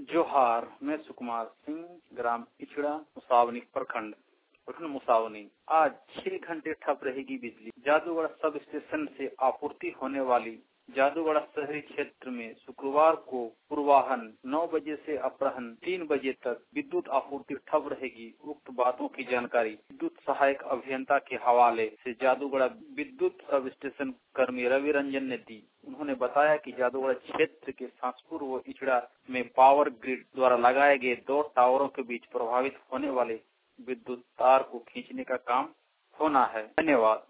जोहार, मैं सुकुमार सिंह, ग्राम इचड़ा, मुसावनी प्रखंड, प्रखंड मुसावनी। आज 6 घंटे ठप रहेगी बिजली। जादूगढ़ सब स्टेशन से आपूर्ति होने वाली जादूगढ़ शहरी क्षेत्र में शुक्रवार को पूर्वाह्न 9 बजे से अपराह्न 3 बजे तक विद्युत आपूर्ति ठप रहेगी। उक्त बातों की जानकारी विद्युत सहायक अभियंता के हवाले से जादूगढ़ विद्युत सब स्टेशन कर्मी रवि रंजन ने दी। उन्होंने बताया कि जादूगढ़ क्षेत्र के सांसपुर व इचड़ा में पावर ग्रिड द्वारा लगाए गए 2 टावरों के बीच प्रभावित होने वाले विद्युत तार को खींचने का काम होना है। धन्यवाद।